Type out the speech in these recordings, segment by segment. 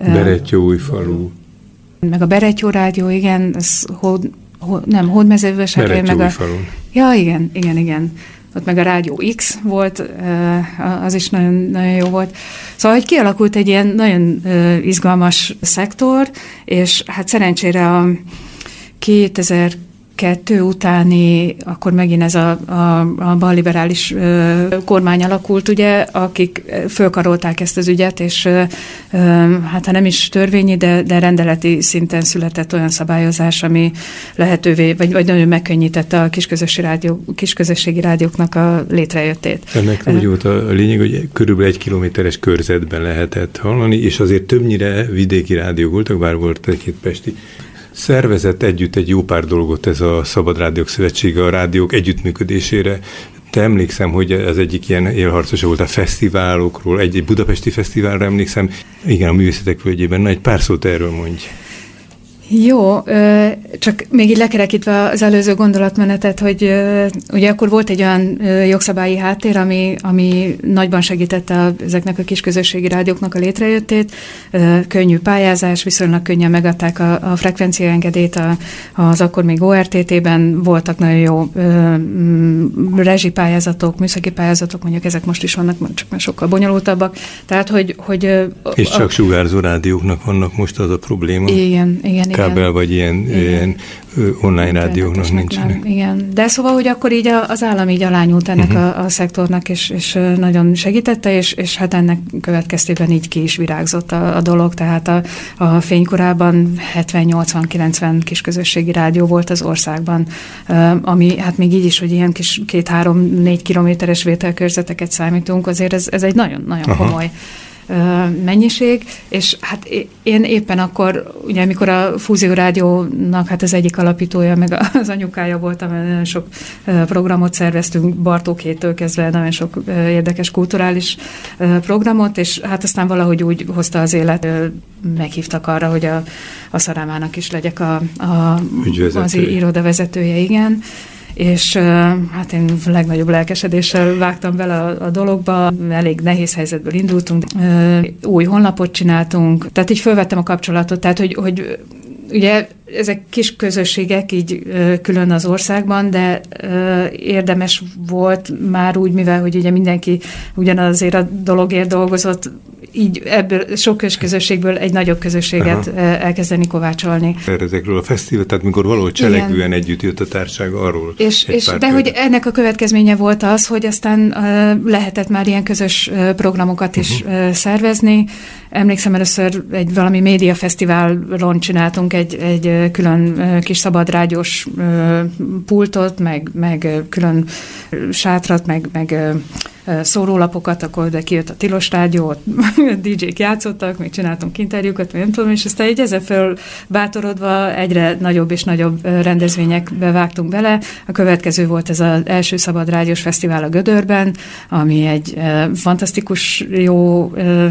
Berettyóújfalu. Meg a Berettyó rádió, igen, ez Hódmezővásárhelyen, meg a... Ja, igen. Ott meg a Rádió X volt, az is nagyon, nagyon jó volt. Szóval, hogy kialakult egy ilyen nagyon izgalmas szektor, és hát szerencsére a 2002 utáni, akkor megint ez a balliberális kormány alakult, ugye, akik fölkarolták ezt az ügyet, és hát ha nem is törvényi, de rendeleti szinten született olyan szabályozás, ami lehetővé, vagy nagyon megkönnyítette a kisközösségi rádióknak a létrejöttét. Ennek úgy volt a lényeg, hogy körülbelül 1 kilométeres körzetben lehetett hallani, és azért többnyire vidéki rádiók voltak, bár volt egy-két pesti. Szervezett együtt egy jó pár dolgot ez a Szabad Rádiók Szövetsége a rádiók együttműködésére. Te emlékszem, hogy ez egyik ilyen élharcosa volt a fesztiválokról, egy budapesti fesztiválra emlékszem. Igen, a Művészetek Völgyében. Na, egy pár szót erről mondj. Jó, csak még így lekerekítve az előző gondolatmenetet, hogy ugye akkor volt egy olyan jogszabályi háttér, ami nagyban segítette ezeknek a kisközösségi rádióknak a létrejöttét. Könnyű pályázás, viszonylag könnyen megadták a frekvenciaengedélyt, az akkor még ORTT-ben voltak nagyon jó rezsipályázatok, műszaki pályázatok, mondjuk ezek most is vannak, csak már sokkal bonyolultabbak. Tehát, hogy és csak sugárzó rádióknak vannak most az a probléma. Igen. Kábel vagy ilyen online rádióknak nincsenek. Igen, de szóval, hogy akkor így az állam így alányult ennek a szektornak, és nagyon segítette, és hát ennek következtében így ki is virágzott a dolog, tehát a fénykorában 70-80-90 kisközösségi rádió volt az országban, ami hát még így is, hogy ilyen kis 2-3-4 kilométeres vételkörzeteket számítunk, azért ez egy nagyon-nagyon komoly mennyiség, és hát én éppen akkor, ugye amikor a Fúzió Rádiónak hát az egyik alapítója, meg az anyukája voltam, nagyon sok programot szerveztünk, Bartókétől kezdve nagyon sok érdekes kulturális programot, és hát aztán valahogy úgy hozta az élet, meghívtak arra, hogy a Szarámának is legyek az irodavezetője, igen. És hát én legnagyobb lelkesedéssel vágtam bele a dologba, elég nehéz helyzetből indultunk, új honlapot csináltunk, tehát így fölvettem a kapcsolatot, tehát hogy ugye ezek kis közösségek így külön az országban, de érdemes volt már úgy, mivel hogy ugye mindenki ugyanazért a dologért dolgozott, így ebből sok közösségből egy nagyobb közösséget elkezdeni kovácsolni. Ezekről a fesztivál, tehát mikor valahol cselekvően együtt jött a társaság, arról de hogy ennek a következménye volt az, hogy aztán lehetett már ilyen közös programokat is szervezni. Emlékszem, először egy valami médiafesztiválon csináltunk egy külön kis szabadrádiós pultot, meg külön sátrat, meg szórólapokat, akkor de kijött a Tilos Rádió, DJ-k játszottak, még csináltunk interjúkat, nem tudom, és aztán így ezzel fölbátorodva egyre nagyobb és nagyobb rendezvényekbe vágtunk bele. A következő volt ez az első szabad rádiós fesztivál a Gödörben, ami egy fantasztikus, jó,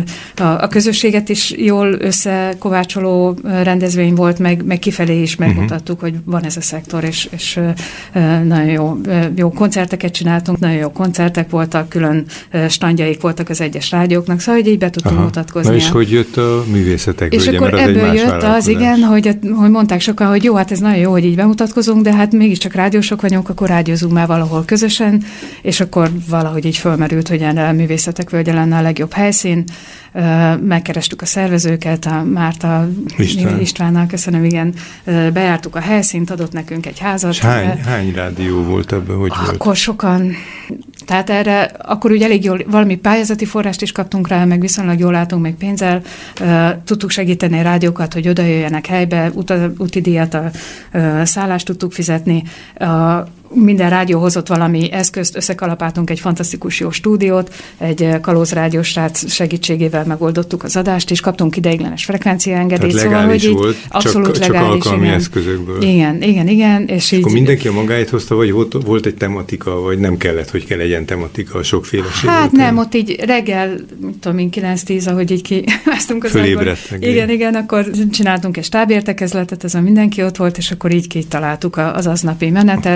a közösséget is jól összekovácsoló rendezvény volt, meg kifelé is megmutattuk, hogy van ez a szektor, és nagyon jó koncerteket csináltunk, nagyon jó koncertek voltak, külön standjaik voltak az egyes rádióknak, szóval hogy így be tudtunk mutatkozni. Na és hogy jött a Művészetek Völgye? És akkor ebből jött az, igen, hogy mondták sokan, hogy jó, hát ez nagyon jó, hogy így bemutatkozunk, de hát mégiscsak rádiósok vagyunk, akkor rádiózunk már valahol közösen, és akkor valahogy így fölmerült, hogy erre a Művészetek Völgye lenne a legjobb helyszín. Megkerestük a szervezőket, a Márta Istvánnal, köszönöm, igen, bejártuk a helyszínt, adott nekünk egy házat. És hány rádió volt ebben, hogy volt? Akkor sokan. Tehát erre akkor ugye elég jól, valami pályázati forrást is kaptunk rá, meg viszonylag jól látunk még pénzzel. Tudtuk segíteni a rádiókat, hogy oda jöjjenek helybe, úti díjat, a szállást tudtuk fizetni. Minden rádió hozott valami eszközt, összekalapáltunk egy fantasztikus jó stúdiót, egy kalózrádiós srác segítségével megoldottuk az adást, és kaptunk ideiglenes frekvenciaengedélyt. Tehát legális szóval, volt, abszolút csak legális, alkalmi igen. eszközökből. Igen. És így, akkor mindenki a magáét hozta, vagy volt egy tematika, vagy nem kellett, hogy kell legyen tematika, a sokféleség? Hát nem, ott így reggel, mit tudom én, 9-10, ahogy így kiáztunk az ágyból. Igen, akkor csináltunk egy stábértekezletet, ezen mindenki ott volt, és akkor így kitaláltuk az aznapi menetet.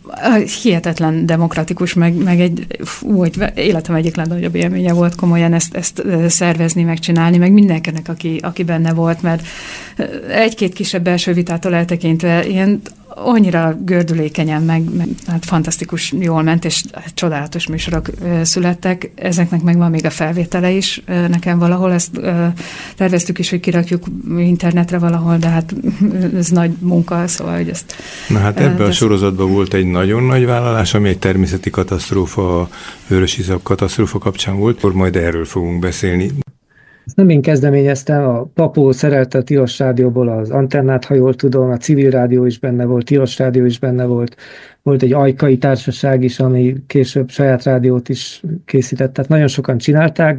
hihetetlen demokratikus, meg életem egyik legnagyobb élménye volt komolyan ezt szervezni, megcsinálni, meg mindenkinek, aki benne volt, mert egy-két kisebb belső vitától eltekintve ilyen annyira gördülékenyen, meg hát fantasztikus jól ment, és csodálatos műsorok születtek. Ezeknek megvan még a felvétele is. Nekem valahol ezt terveztük is, hogy kirakjuk internetre valahol, de hát ez nagy munka, szóval, hogy ezt... Na hát ebben a sorozatban volt egy nagyon nagy vállalás, ami egy természeti katasztrófa, a vörösiszap katasztrófa kapcsán volt, akkor majd erről fogunk beszélni. Ezt nem én kezdeményeztem, a Papó szerelte a Tilos Rádióból az antennát, ha jól tudom, a Civil Rádió is benne volt, Tilos Rádió is benne volt, volt egy ajkai társaság is, ami később saját rádiót is készített, tehát nagyon sokan csinálták,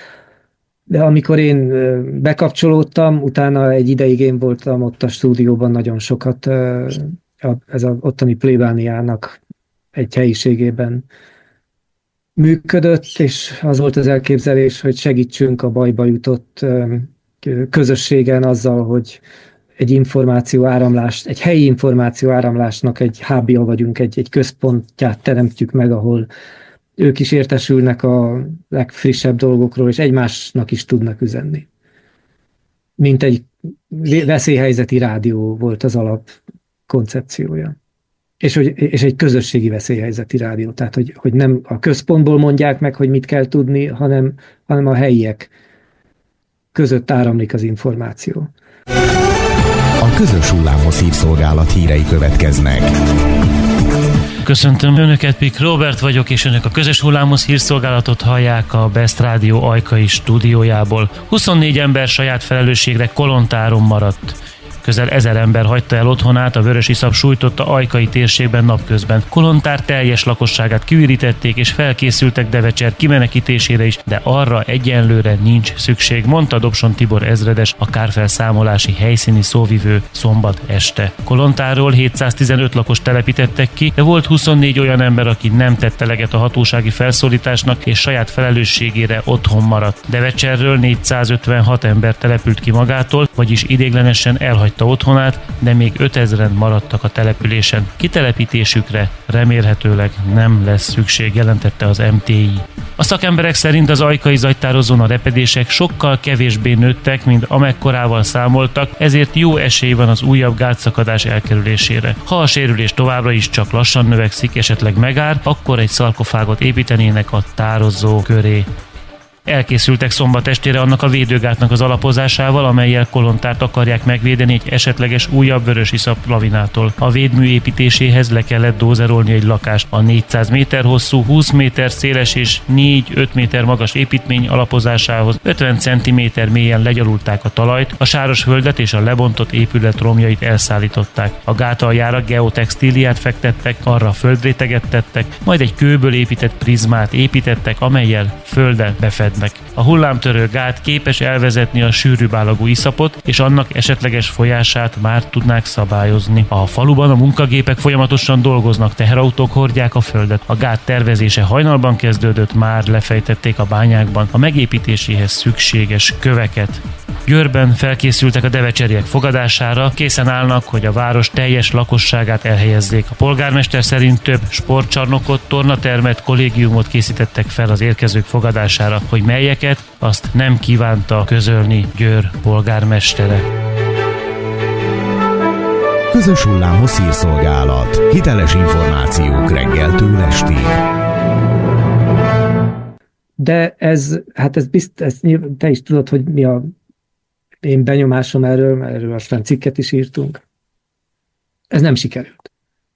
de amikor én bekapcsolódtam, utána egy ideig én voltam ott a stúdióban nagyon sokat, ez az ottani plébániának egy helyiségében működött, és az volt az elképzelés, hogy segítsünk a bajba jutott közösségen azzal, hogy egy helyi információ áramlásnak egy hubja vagyunk, egy központját teremtjük meg, ahol ők is értesülnek a legfrissebb dolgokról, és egymásnak is tudnak üzenni. Mint egy veszélyhelyzeti rádió volt az alap koncepciója. És egy közösségi veszélyhelyzeti rádió. Tehát, hogy nem a központból mondják meg, hogy mit kell tudni, hanem a helyiek között áramlik az információ. A Közös Hullámos Hírszolgálat hírei következnek. Köszöntöm Önöket, Pik Róbert vagyok, és Önök a Közös Hullámos Hírszolgálatot hallják a Best Rádió ajkai stúdiójából. 24 ember saját felelősségre kolontáron maradt. Közel 1000 ember hagyta el otthonát, a vörösiszap sújtotta ajkai térségben napközben. Kolontár teljes lakosságát kiürítették, és felkészültek Devecser kimenekítésére is, de arra egyenlőre nincs szükség, mondta Dobson Tibor ezredes, a kárfelszámolási helyszíni szóvivő szombat este. Kolontárról 715 lakos telepítettek ki, de volt 24 olyan ember, aki nem tett eleget a hatósági felszólításnak, és saját felelősségére otthon maradt. Devecserről 456 ember települt ki magától, vagyis ideiglenesen elhagyta otthonát, de még 5000-en maradtak a településen. Kitelepítésükre remélhetőleg nem lesz szükség, jelentette az MTI. A szakemberek szerint az ajkai zagytározón a repedések sokkal kevésbé nőttek, mint amekkorával számoltak, ezért jó esély van az újabb gátszakadás elkerülésére. Ha a sérülés továbbra is csak lassan növekszik, esetleg megár, akkor egy szarkofágot építenének a tározó köré. Elkészültek szombat estére annak a védőgátnak az alapozásával, amellyel Kolontárt akarják megvédeni egy esetleges újabb vörösiszap lavinától. A védmű építéséhez le kellett dózerolni egy lakást. A 400 méter hosszú, 20 méter széles és 4-5 méter magas építmény alapozásához 50 cm mélyen legyalulták a talajt, a Sárosföldet és a lebontott épület romjait elszállították. A gát aljára geotextíliát fektettek, arra földréteget tettek, majd egy kőből épített prizmát építettek, amellyel földet befednek. A hullámtörő gát képes elvezetni a sűrűbb állagú iszapot, és annak esetleges folyását már tudnák szabályozni. A faluban a munkagépek folyamatosan dolgoznak, teherautók hordják a földet. A gát tervezése hajnalban kezdődött, már lefejtették a bányákban a megépítéséhez szükséges köveket. Győrben felkészültek a devecseriek fogadására, készen állnak, hogy a város teljes lakosságát elhelyezzék. A polgármester szerint több sportcsarnokot, tornatermet, kollégiumot készítettek fel az érkezők fogadására, hogy melyeket, azt nem kívánta közölni Győr polgármestere. Közös Hullámos Hírszolgálat. Hiteles információk reggeltől estig. De ez te is tudod, hogy mi a én benyomásom erről aztán cikket is írtunk. Ez nem sikerült.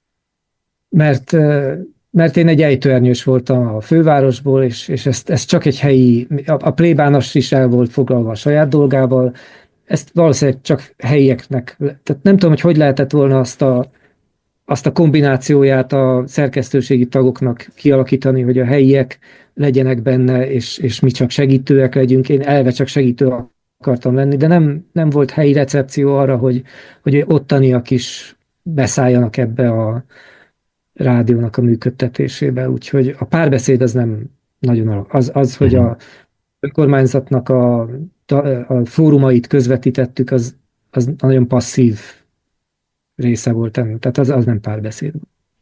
Mert én egy ejtőernyős voltam a fővárosból, és ez csak egy helyi, a plébános is el volt foglalva a saját dolgával, ezt valószínűleg csak helyieknek, tehát nem tudom, hogy lehetett volna azt a kombinációját a szerkesztőségi tagoknak kialakítani, hogy a helyiek legyenek benne, és mi csak segítőek legyünk. Én elve csak segítő akartam lenni, de nem volt helyi recepció arra, hogy ottaniak is beszálljanak ebbe a rádiónak a működtetésébe. Úgyhogy a párbeszéd az nem nagyon az hogy a önkormányzatnak a fórumait közvetítettük, az nagyon passzív része volt ennek. Tehát az nem párbeszéd.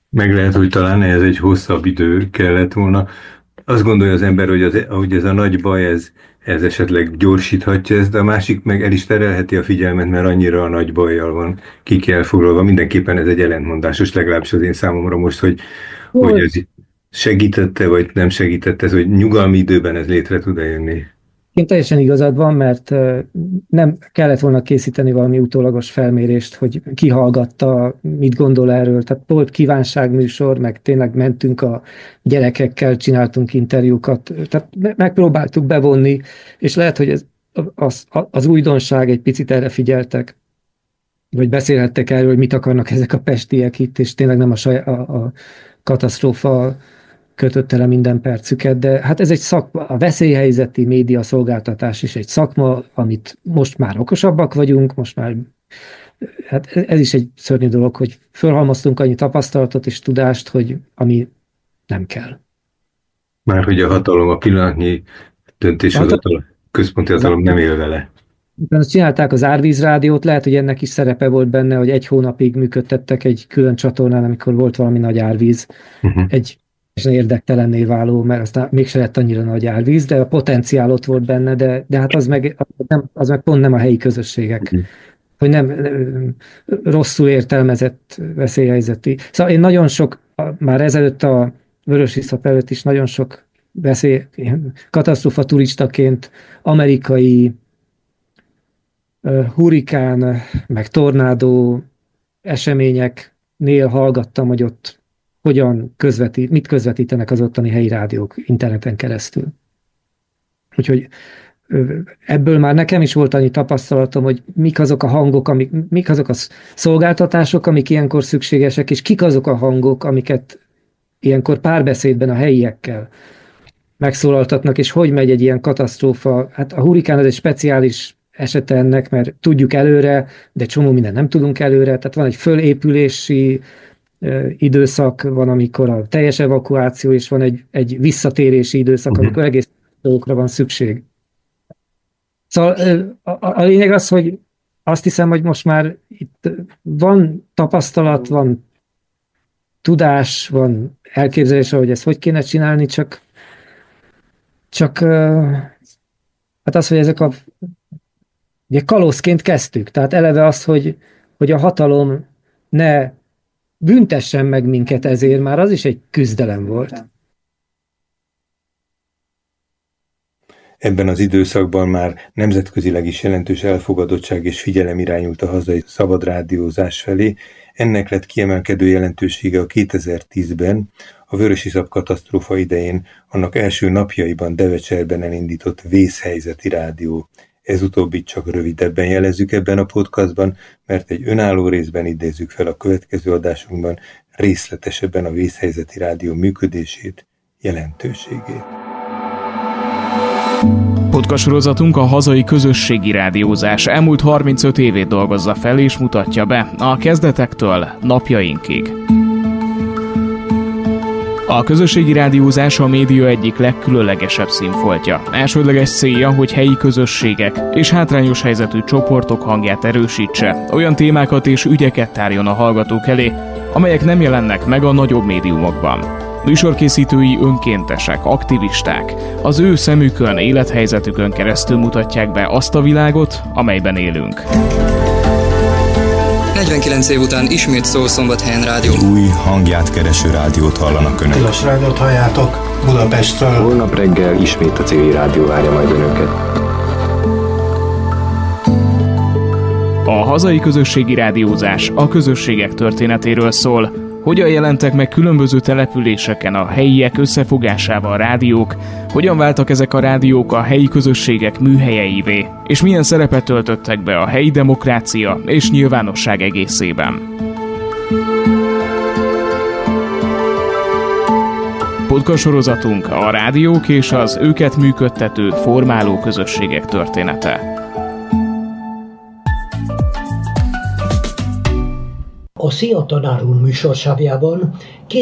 Meg lehet, hogy talán ez egy hosszabb idő kellett volna. Azt gondolja az ember, hogy ez a nagy baj, ez esetleg gyorsíthatja ezt, de a másik meg el is terelheti a figyelmet, mert annyira a nagy bajjal van ki kell foglalva. Mindenképpen ez egy ellentmondásos, legalábbis az én számomra most, hogy ez segítette, vagy nem segítette, ez, hogy nyugalmi időben ez létre tud jönni. Én teljesen igazad van, mert nem kellett volna készíteni valami utólagos felmérést, hogy ki hallgatta, mit gondol erről. Tehát volt kívánságműsor, meg tényleg mentünk a gyerekekkel, csináltunk interjúkat, tehát megpróbáltuk bevonni, és lehet, hogy az újdonság, egy picit erre figyeltek, vagy beszélhettek erről, hogy mit akarnak ezek a pestiek itt, és tényleg nem a katasztrófa kötötte le minden percüket, de hát ez egy szakma, a veszélyhelyzeti média szolgáltatás is egy szakma, amit most már okosabbak vagyunk, most már, hát ez is egy szörnyű dolog, hogy fölhalmoztunk annyi tapasztalatot és tudást, hogy ami nem kell. Már hogy a hatalom, a pillanatnyi döntéshozatal, központi hatalom nem él vele. Utána csinálták az Árvíz Rádiót, lehet, hogy ennek is szerepe volt benne, hogy 1 hónapig működtettek egy külön csatornán, amikor volt valami nagy árvíz. Egy érdektelenné váló, mert aztán mégse lett annyira nagy árvíz, de a potenciál ott volt benne, de hát az meg pont nem a helyi közösségek. Hogy nem rosszul értelmezett veszélyhelyzeti. Szóval én nagyon sok, már ezelőtt a Vörösiszap előtt is nagyon sok katasztrófa turistaként amerikai hurrikán, meg tornádó eseményeknél hallgattam, hogy ott hogyan mit közvetítenek az ottani helyi rádiók interneten keresztül. Úgyhogy ebből már nekem is volt annyi tapasztalatom, hogy mik azok a hangok, mik azok a szolgáltatások, amik ilyenkor szükségesek, és kik azok a hangok, amiket ilyenkor párbeszédben a helyiekkel megszólaltatnak, és hogy megy egy ilyen katasztrófa. Hát a hurrikán az egy speciális esete ennek, mert tudjuk előre, de csomó minden nem tudunk előre, tehát van egy fölépülési időszak, van, amikor a teljes evakuáció, és van egy visszatérési időszak, amikor egész dolgokra van szükség. Szóval a lényeg az, hogy azt hiszem, hogy most már itt van tapasztalat, van tudás, van elképzelés, hogy ezt hogy kéne csinálni, csak hát az, hogy ezek ugye kalózként kezdtük, tehát eleve az, hogy a hatalom ne büntessen meg minket ezért, már az is egy küzdelem volt. Ebben az időszakban már nemzetközileg is jelentős elfogadottság és figyelem irányult a hazai szabadrádiózás felé. Ennek lett kiemelkedő jelentősége a 2010-ben, a Vörösiszap katasztrófa idején, annak első napjaiban Devecserben elindított vészhelyzeti rádió. Ez utóbbit csak rövidebben jelezzük ebben a podcastban, mert egy önálló részben idézzük fel a következő adásunkban részletesebben a vészhelyzeti rádió működését, jelentőségét. Podcast sorozatunk a hazai közösségi rádiózás elmúlt 35 évét dolgozza fel és mutatja be, a kezdetektől napjainkig. A közösségi rádiózás a média egyik legkülönlegesebb színfoltja. Elsődleges célja, hogy helyi közösségek és hátrányos helyzetű csoportok hangját erősítse, olyan témákat és ügyeket tárjon a hallgatók elé, amelyek nem jelennek meg a nagyobb médiumokban. Műsorkészítői önkéntesek, aktivisták, az ő szemükön, élethelyzetükön keresztül mutatják be azt a világot, amelyben élünk. 49 év után ismét szól Szombathelyen rádió. Új hangját kereső rádiót hallanak önök. Tilos rádiót halljátok Budapestről. Holnap reggel ismét a civil rádió várja majd önöket. A hazai közösségi rádiózás a közösségek történetéről szól. Hogyan jelentek meg különböző településeken a helyiek összefogásával rádiók, hogyan váltak ezek a rádiók a helyi közösségek műhelyeivé, és milyen szerepet töltöttek be a helyi demokrácia és nyilvánosság egészében. Podcast sorozatunk a rádiók és az őket működtető, formáló közösségek története. A Szia Tanár úr műsorsávjában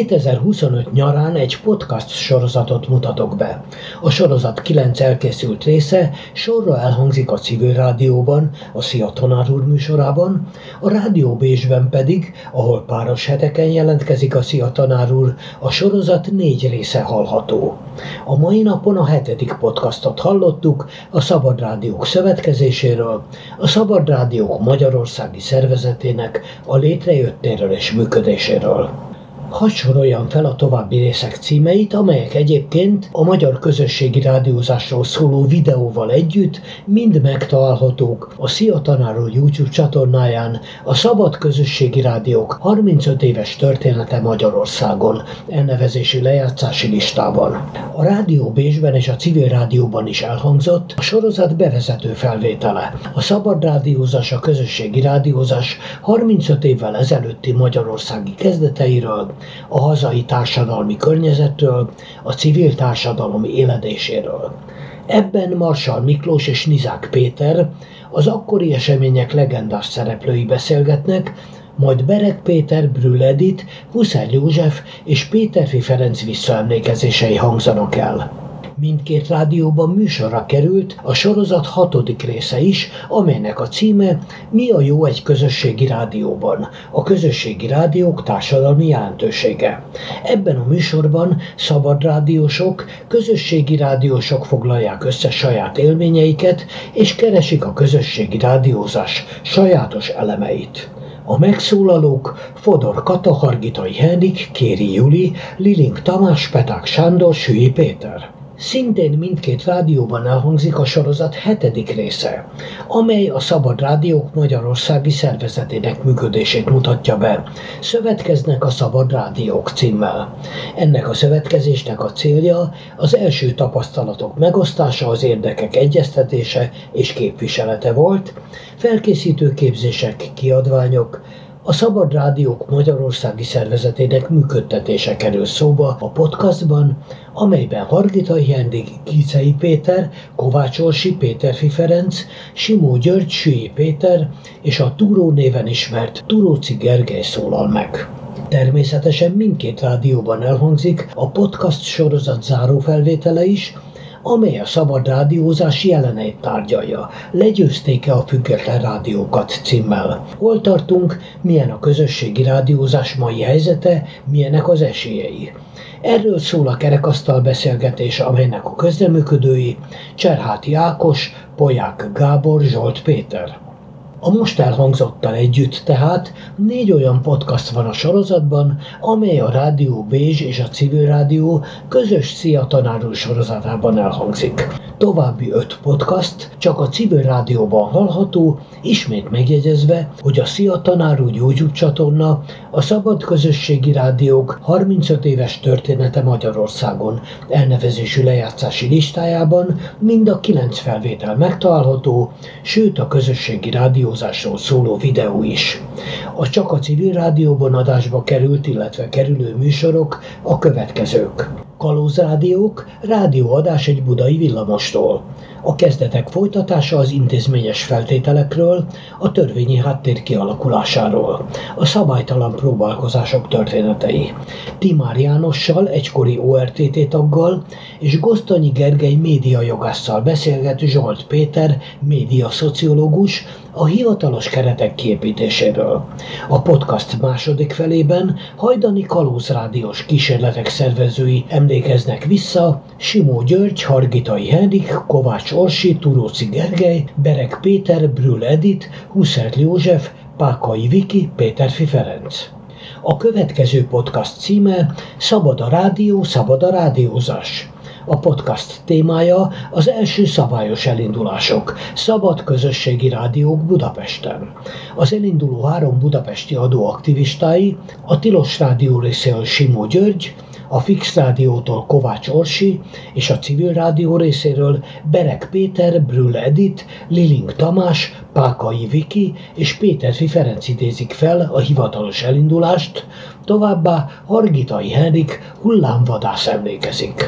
2025 nyarán egy podcast sorozatot mutatok be. A sorozat 9 elkészült része sorra elhangzik a Civil Rádióban, a Szia Tanár úr műsorában, a Rádió Bécsben pedig, ahol páros heteken jelentkezik a Szia Tanár úr, a sorozat 4 része hallható. A mai napon a 7. podcastot hallottuk a Szabad Rádiók Szövetkezéséről, a Szabad Rádiók Magyarországi Szervezetének a létrejöttéről és működéséről. Hadd soroljam fel a további részek címeit, amelyek egyébként a magyar közösségi rádiózásról szóló videóval együtt mind megtalálhatók a Szia Tanár úr YouTube csatornáján, a Szabad Közösségi Rádiók 35 éves története Magyarországon elnevezésű lejátszási listában. A Rádió Bécsben és a Civil Rádióban is elhangzott a sorozat bevezető felvétele. A szabad rádiózás, a közösségi rádiózás 35 évvel ezelőtti magyarországi kezdeteiről, a hazai társadalmi környezetről, a civil társadalom éledéséről. Ebben Marsall Miklós és Nizák Péter, az akkori események legendás szereplői beszélgetnek, majd Berek Péter, Brühl Edith, Husserl József és Péterfi Ferenc visszaemlékezései hangzanak el. Mindkét rádióban műsorra került a sorozat 6. része is, amelynek a címe Mi a jó egy közösségi rádióban? A közösségi rádiók társadalmi jelentősége. Ebben a műsorban szabadrádiósok, közösségi rádiósok foglalják össze saját élményeiket, és keresik a közösségi rádiózás sajátos elemeit. A megszólalók Fodor Kata, Hargitai Henrik, Kéri Juli, Lilink Tamás, Peták Sándor, Sülly Péter. Szintén mindkét rádióban elhangzik a sorozat 7. része, amely a Szabad Rádiók Magyarországi Szervezetének működését mutatja be. Szövetkeznek a Szabad Rádiók címmel. Ennek a szövetkezésnek a célja az első tapasztalatok megosztása, az érdekek egyeztetése és képviselete volt, felkészítő képzések, kiadványok, a Szabad Rádiók Magyarországi Szervezetének működtetése kerül szóba a podcastban, amelyben Hargitai Henrik, Kicei Péter, Kovács Orsi, Péterfi Ferenc, Simó György, Sülly Péter és a Túró néven ismert Turóczy Gergely szólal meg. Természetesen mindkét rádióban elhangzik a podcast sorozat zárófelvétele is, amely a szabad rádiózás jeleneit tárgyalja. Legyőzték-e a független rádiókat címmel. Hol tartunk, milyen a közösségi rádiózás mai helyzete, milyenek az esélyei. Erről szól a kerekasztal beszélgetés, amelynek a közreműködői Cserháti Ákos, Polyák Gábor, Zsolt Péter. A most elhangzottal együtt tehát 4 olyan podcast van a sorozatban, amely a Rádió Bécs és a Civil Rádió közös Szia Tanár úr sorozatában elhangzik. További 5 podcast csak a Civil Rádióban hallható, ismét megjegyezve, hogy a Szia Tanár úr YouTube csatorna a Szabad Közösségi Rádiók 35 éves története Magyarországon elnevezésű lejátszási listájában mind a 9 felvétel megtalálható, sőt a közösségi rádiózásról szóló videó is. A csak a Civil Rádióban adásba került, illetve kerülő műsorok a következők. Kalózrádiók, rádióadás egy budai villamostól. A kezdetek folytatása az intézményes feltételekről, a törvényi háttér kialakulásáról. A szabálytalan próbálkozások történetei. Timár Jánossal, egykori ORTT taggal, és Gosztonyi Gergely médiajogásszal beszélget Zsolt Péter, médiaszociológus, a hivatalos keretek kiépítéséről. A podcast második felében hajdani kalózrádiós kísérletek szervezői emlékeznek vissza Simó György, Hargitai Henrik, Kovács Orsi, Turóczy Gergely, Berek Péter, Brühl Edith, Husserl József, Pákai Viki, Péterfi Ferenc. A következő podcast címe Szabad a rádió, szabad a rádiózás. A podcast témája az első szabályos elindulások, szabad közösségi rádiók Budapesten. Az elinduló 3 budapesti adóaktivistái, a Tilos Rádió részéről Simó György, a Fix Rádiótól Kovács Orsi és a Civil Rádió részéről Berek Péter, Brühl Edith, Lilink Tamás, Pákai Viki és Péterfi Ferenc idézik fel a hivatalos elindulást, továbbá Hargitai Henrik hullámvadász emlékezik.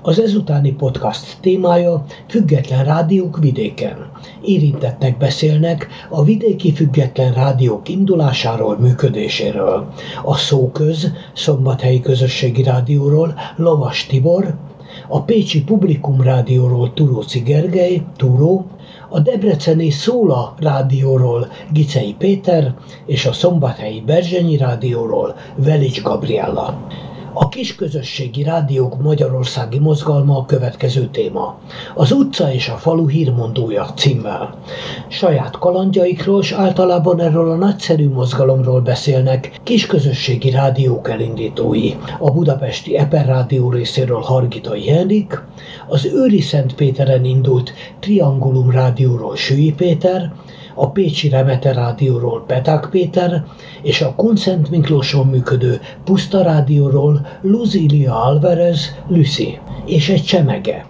Az ezutáni podcast témája független rádiók vidéken. Érintettek beszélnek a vidéki független rádiók indulásáról, működéséről. A Szóköz Szombathelyi Közösségi Rádióról Lovas Tibor, a pécsi Publikum Rádióról Turóci Gergely, Turó, a debreceni Szóla Rádióról Gicei Péter és a szombathelyi Berzsenyi Rádióról Velics Gabriella. A kisközösségi rádiók magyarországi mozgalma a következő téma. Az utca és a falu hírmondója címmel. Saját kalandjaikról és általában erről a nagyszerű mozgalomról beszélnek kisközösségi rádiók elindítói. A budapesti Eper Rádió részéről Hargitai Henrik, az Őriszentpéteren indult Triangulum Rádióról Sülly Péter, a pécsi Remete Rádióról Peták Péter, és a Kunszent Miklóson működő Puszta Rádióról Luzilia Alvarez Lucy, és egy csemege.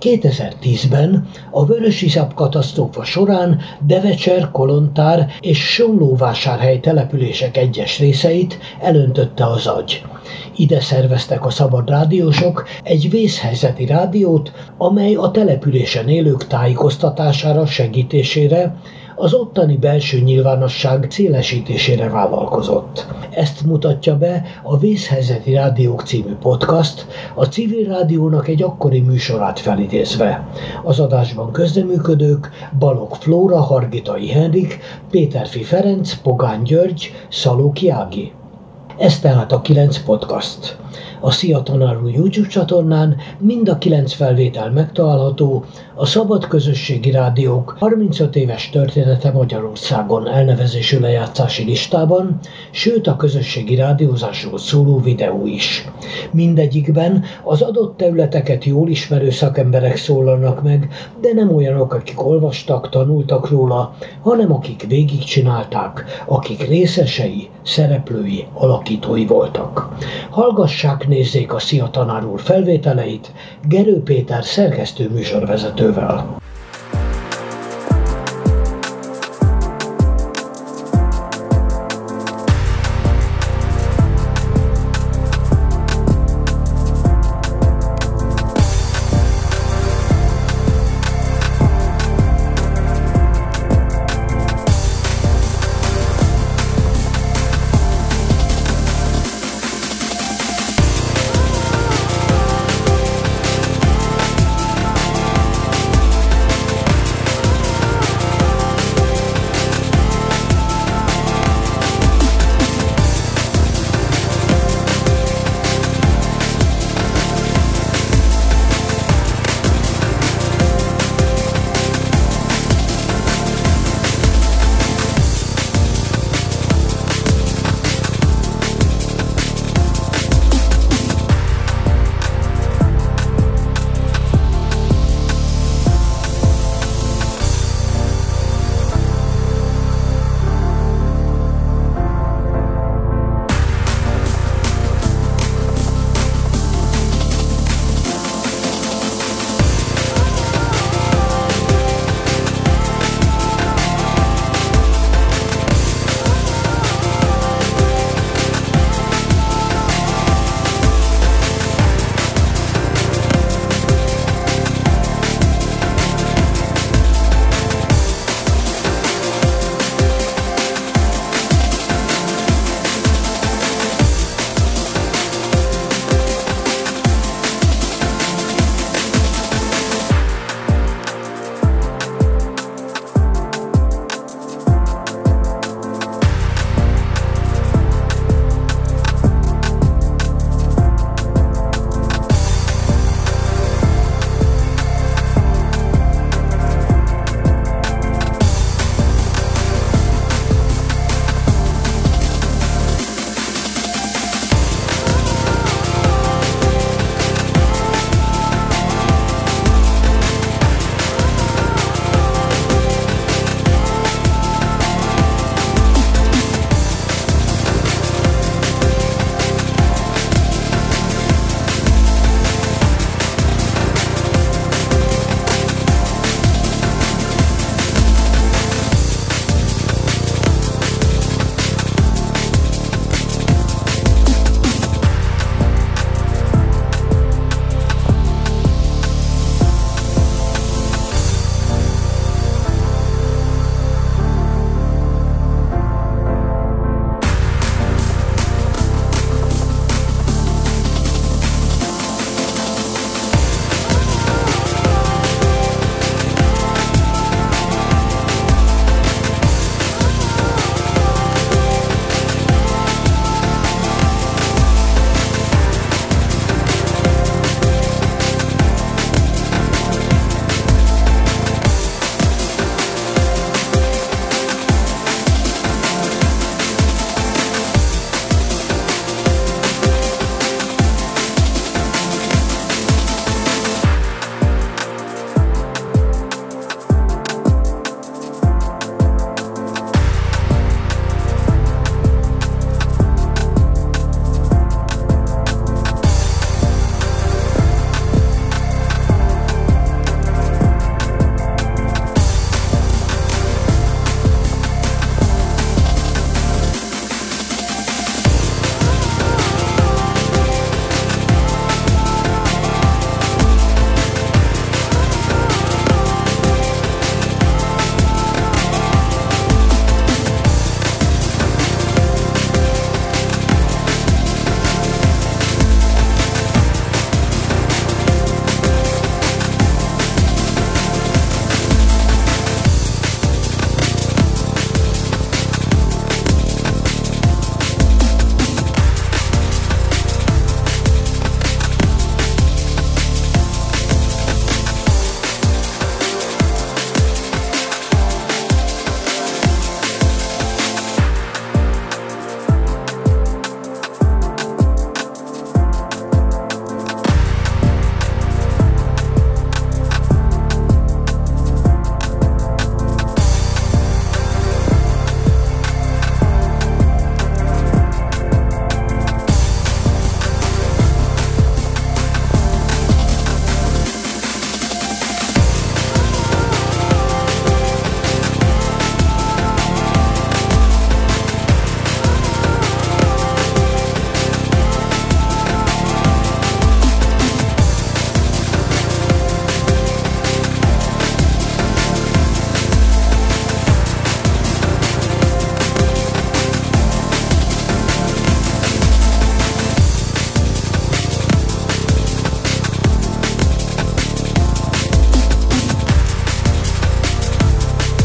2010-ben a vörösiszap katasztrófa során Devecser, Kolontár és Sonlóvásárhely települések egyes részeit elöntötte az agy. Ide szerveztek a szabad rádiósok egy vészhelyzeti rádiót, amely a településen élők tájékoztatására, segítésére, az ottani belső nyilvánosság szélesítésére vállalkozott. Ezt mutatja be a Vészhelyzeti Rádiók című podcast, a civil rádiónak egy akkori műsorát felidézve. Az adásban közreműködők Balogh Flóra, Hargitai Henrik, Péterfi Ferenc, Pogány György, Szalóki Ági. Ez tehát a 9 podcast. A Szia Tanár úr YouTube csatornán mind a 9 felvétel megtalálható a Szabad Közösségi Rádiók 35 éves története Magyarországon elnevezésű lejátszási listában, sőt a közösségi rádiózásról szóló videó is. Mindegyikben az adott területeket jól ismerő szakemberek szólalnak meg, de nem olyanok, akik olvastak, tanultak róla, hanem akik végigcsinálták, akik részesei, szereplői, alakítói voltak. Hallgassák, nézzék a Szia Tanár úr felvételeit Gerő Péter szerkesztő műsorvezetővel.